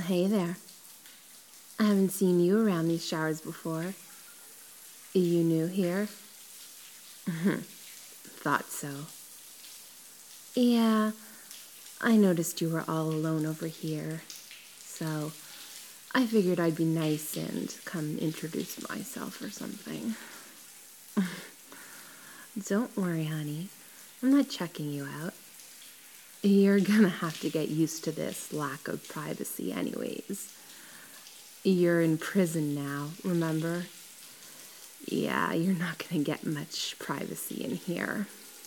Hey there. I haven't seen you around these showers before. You new here? Thought so. Yeah, I noticed you were all alone over here. So I figured I'd be nice and come introduce myself or something. Don't worry, honey. I'm not checking you out. You're gonna have to get used to this lack of privacy anyways. You're in prison now, remember? Yeah, you're not gonna get much privacy in here.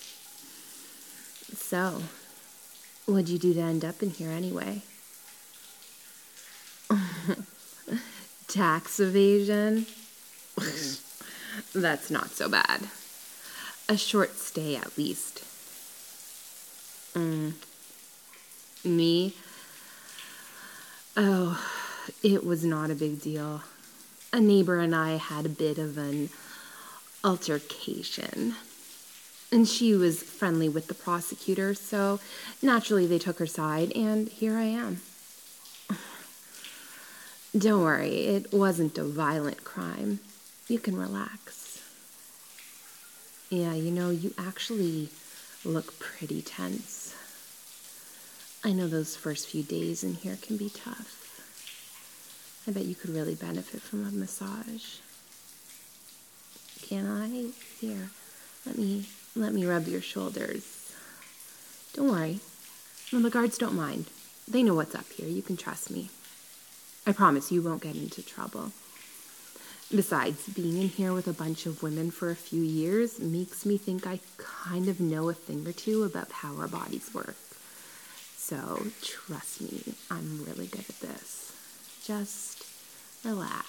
So, what'd you do to end up in here anyway? Tax evasion? That's not so bad. A short stay at least. Me? Oh, it was not a big deal. A neighbor and I had a bit of an altercation. And she was friendly with the prosecutor, so naturally they took her side, and here I am. Don't worry, it wasn't a violent crime. You can relax. Yeah, you actually look pretty tense. I know those first few days in here can be tough. I bet you could really benefit from a massage. Can I? Here, let me rub your shoulders. Don't worry. No, the guards don't mind. They know what's up here. You can trust me. I promise you won't get into trouble. Besides, being in here with a bunch of women for a few years makes me think I kind of know a thing or two about how our bodies work. So, trust me, I'm really good at this. Just relax.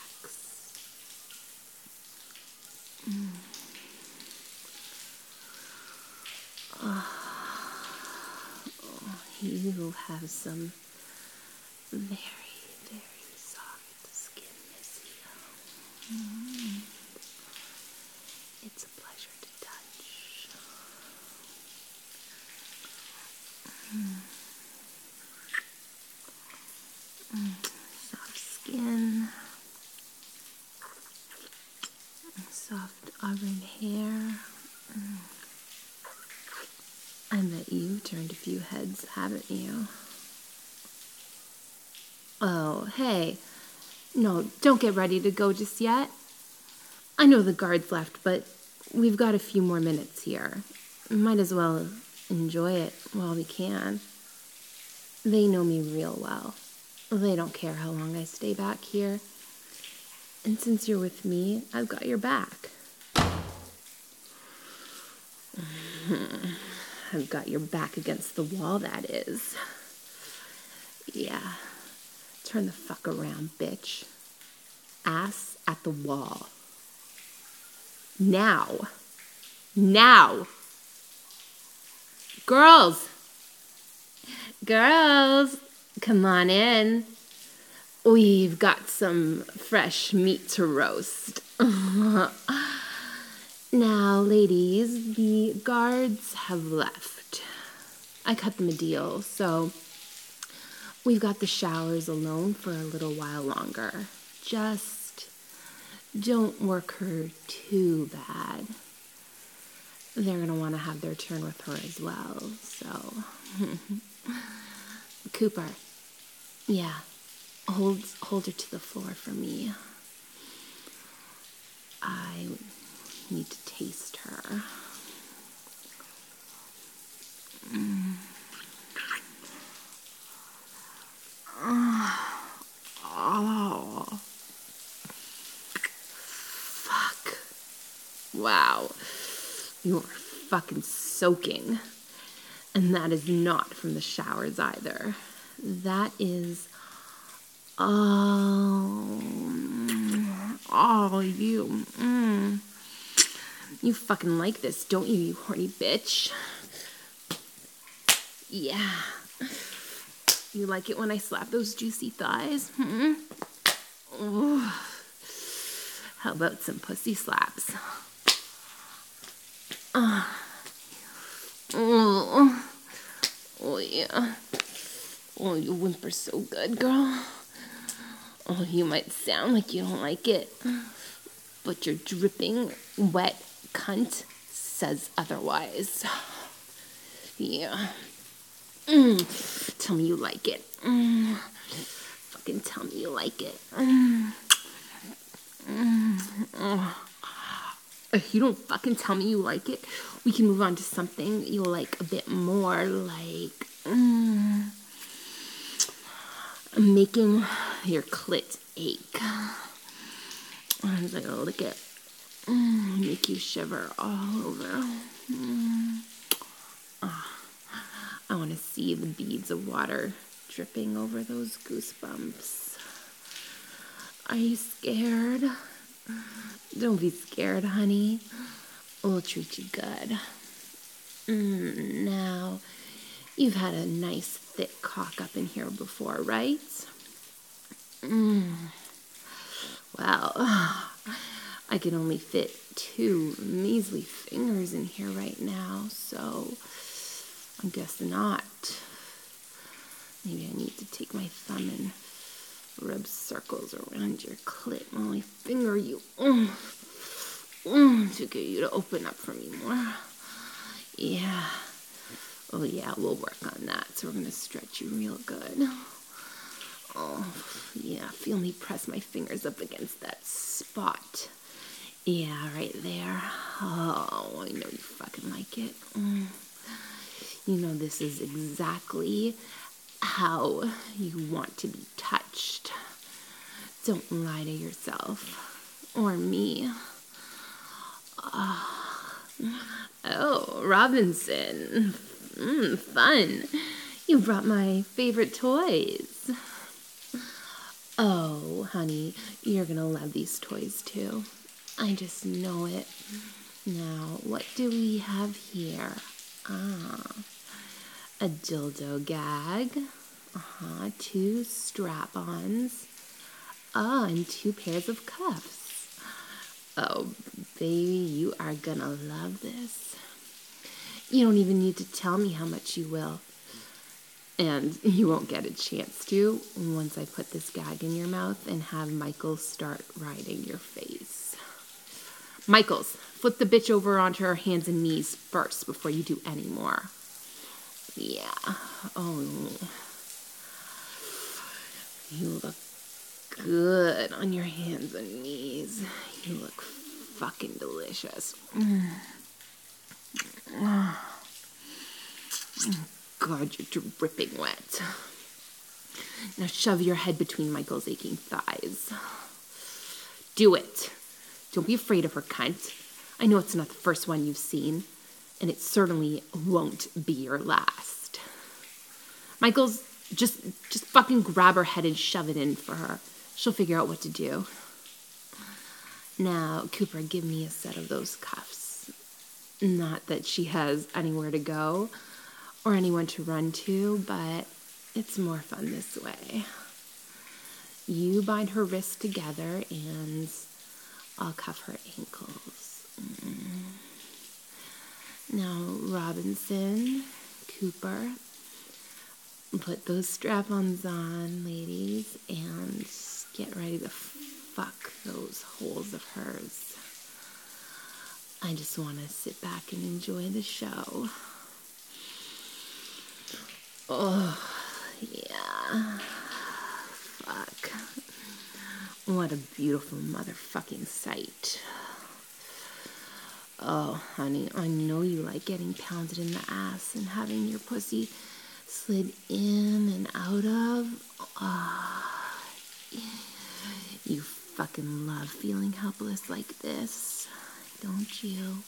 You have some very, very soft skin, Missy. It's a pleasure to touch. Soft skin. Soft auburn hair. I bet you've turned a few heads, haven't you? Oh, hey. No, don't get ready to go just yet. I know the guards left, but we've got a few more minutes here. Might as well enjoy it while we can. They know me real well. They don't care how long I stay back here. And since you're with me, I've got your back. I've got your back against the wall, that is. Yeah. Turn the fuck around, bitch. Ass at the wall. Now. Now. Girls. Girls. Come on in. We've got some fresh meat to roast. Now, ladies, the guards have left. I cut them a deal, so we've got the showers alone for a little while longer. Just don't work her too bad. They're going to want to have their turn with her as well, so. Cooper, yeah, hold her to the floor for me. I need to taste her. Oh. Fuck. Wow. You are fucking soaking. And that is not from the showers either. That is all you. You fucking like this, don't you horny bitch? Yeah. You like it when I slap those juicy thighs? Oh. How about some pussy slaps? Oh, oh yeah. Oh, you whimper so good, girl. Oh, you might sound like you don't like it, but your dripping, wet cunt says otherwise. Yeah. Tell me you like it. Fucking tell me you like it. If you don't fucking tell me you like it, we can move on to something you'll like a bit more, like making your clit ache. As I lick it, make you shiver all over. I want to see the beads of water dripping over those goosebumps. Are you scared? Don't be scared, honey. We'll treat you good. Now, you've had a nice thick cock up in here before, right? Well, I can only fit 2 measly fingers in here right now, so I guess not. Maybe I need to take my thumb and rub circles around your clit while I finger you to get you to open up for me more. Yeah. Oh, yeah, we'll work on that. So we're going to stretch you real good. Oh, yeah, feel me press my fingers up against that spot. Yeah, right there. Oh, I know you fucking like it. You know this is exactly how you want to be touched. Don't lie to yourself or me. Oh, Robinson. Fun. You brought my favorite toys. Oh, honey, you're gonna love these toys too. I just know it. Now, what do we have here? A dildo gag. 2 strap-ons. And 2 pairs of cuffs. Oh, baby, you are gonna love this. You don't even need to tell me how much you will. And you won't get a chance to once I put this gag in your mouth and have Michael start riding your face. Michaels, flip the bitch over onto her hands and knees first before you do any more. Yeah. Oh, you look good on your hands and knees. You look fucking delicious. God, you're dripping wet. Now shove your head between Michael's aching thighs. Do it. Don't be afraid of her, cunt. I know it's not the first one you've seen, and it certainly won't be your last. Michael's, just fucking grab her head and shove it in for her. She'll figure out what to do. Now, Cooper, give me a set of those cuffs. Not that she has anywhere to go or anyone to run to, but it's more fun this way. You bind her wrists together and I'll cuff her ankles. Now, Robinson, Cooper, put those strap-ons on, ladies, and get ready to fuck those holes of hers. I just want to sit back and enjoy the show. Oh, yeah. Fuck. What a beautiful motherfucking sight. Oh, honey, I know you like getting pounded in the ass and having your pussy slid in and out of. You fucking love feeling helpless like this, don't you?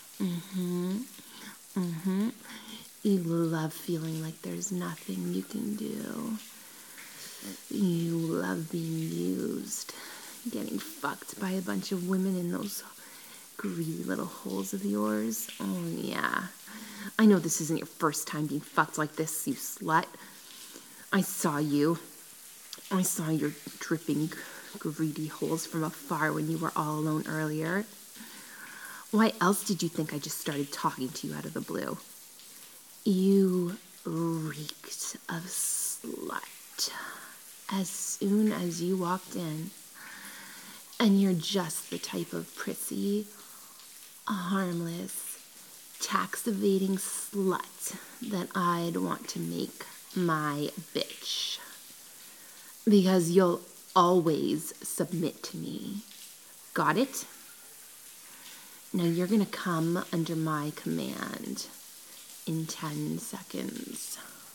You love feeling like there's nothing you can do. You love being used, getting fucked by a bunch of women in those greedy little holes of yours. Oh, yeah. I know this isn't your first time being fucked like this, you slut. I saw you. I saw your dripping, greedy holes from afar when you were all alone earlier. Why else did you think I just started talking to you out of the blue? You reeked of slut. as soon as you walked in. And you're just the type of prissy, harmless, tax-evading slut that I'd want to make my bitch. Because you'll always submit to me. Got it? Now you're gonna come under my command in 10 seconds.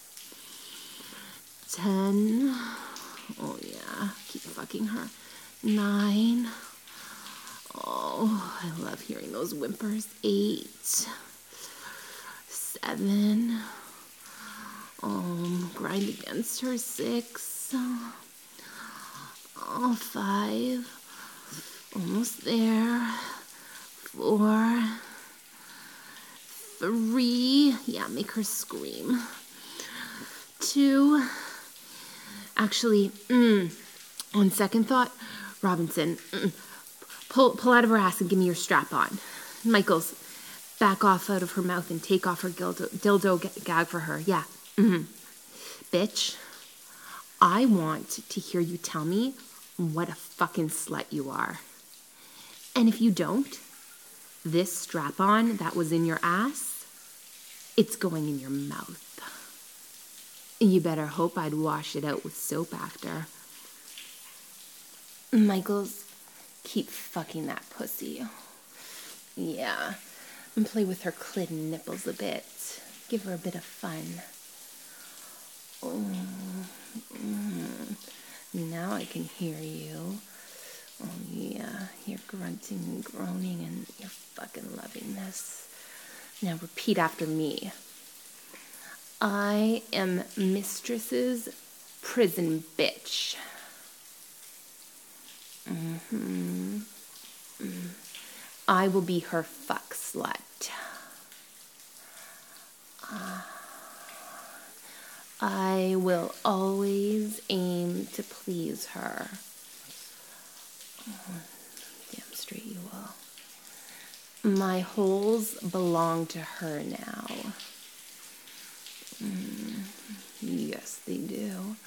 10. Oh yeah, keep fucking her. 9. Oh, I love hearing those whimpers. 8. 7. Grind against her. 6. 5. Almost there. 4. 3. Yeah, make her scream. 2. Actually, on second thought, Robinson, pull out of her ass and give me your strap on. Michaels, back off out of her mouth and take off her dildo gag for her. Yeah. Bitch, I want to hear you tell me what a fucking slut you are. And if you don't, this strap on that was in your ass, it's going in your mouth. You better hope I'd wash it out with soap after. Michaels, keep fucking that pussy. Yeah, and play with her clit and nipples a bit. Give her a bit of fun. Now I can hear you. Oh yeah, you're grunting and groaning and you're fucking loving this. Now repeat after me. I am Mistress's prison bitch. I will be her fuck slut. I will always aim to please her. Damn straight you will. My holes belong to her now. Yes, they do.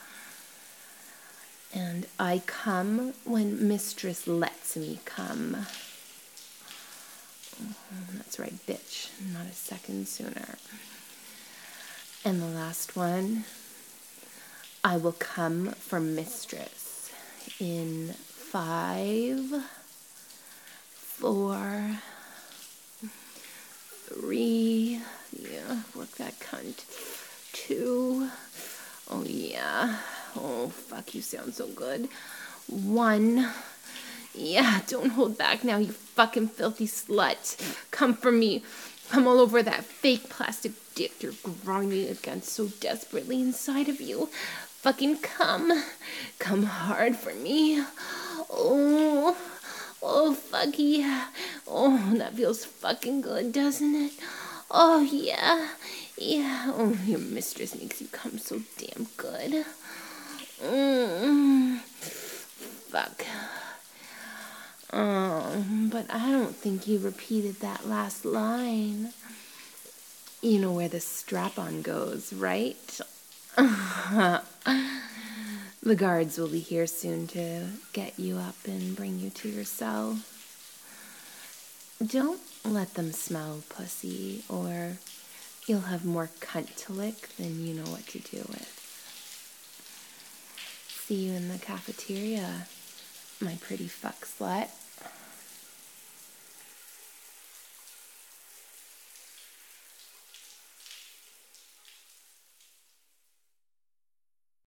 And I come when Mistress lets me come. That's right, bitch. Not a second sooner. And the last one, I will come for Mistress in 5, 4, 3, yeah, work that cunt, 2, oh yeah, oh fuck, you sound so good, 1, yeah, don't hold back now, you fucking filthy slut, come for me, come all over that fake plastic dick you're grinding against so desperately inside of you, fucking come hard for me, oh fuck yeah, oh that feels fucking good, doesn't it, oh yeah, oh your mistress makes you come so damn good, fuck, but I don't think you repeated that last line. You know where the strap-on goes, right? The guards will be here soon to get you up and bring you to your cell. Don't let them smell pussy, or you'll have more cunt to lick than you know what to do with. See you in the cafeteria, my pretty fuck slut.